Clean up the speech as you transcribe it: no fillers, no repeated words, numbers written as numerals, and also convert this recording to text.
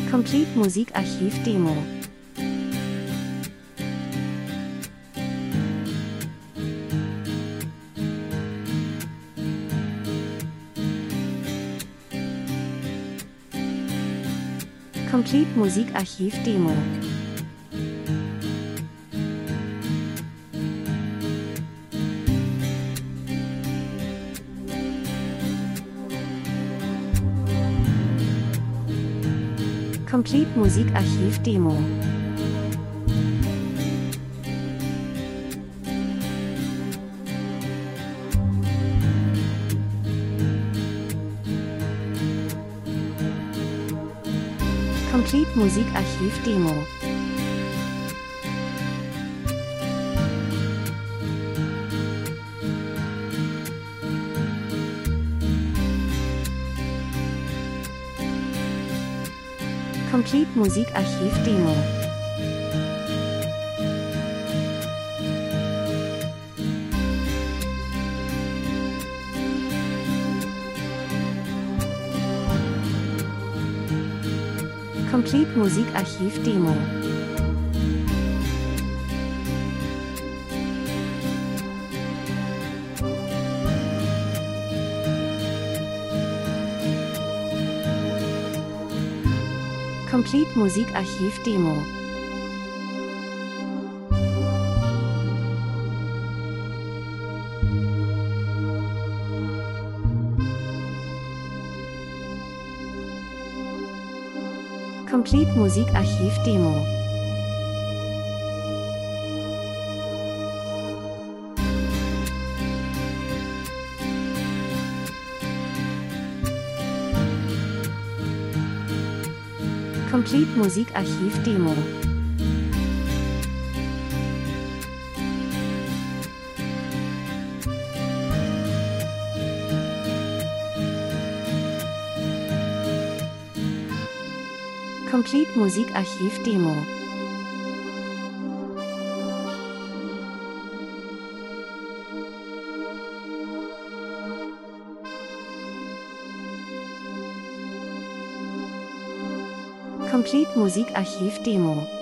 Complete Musikarchiv Demo. Complete Musikarchiv Demo. Complete Musikarchiv Demo. Complete Musikarchiv Demo. Complete Musikarchiv Demo. Complete Musikarchiv Demo. Complete Musikarchiv Demo. Complete Musikarchiv Demo. Complete Musikarchiv Demo. Complete Musikarchiv Demo. Complete Musikarchiv Demo.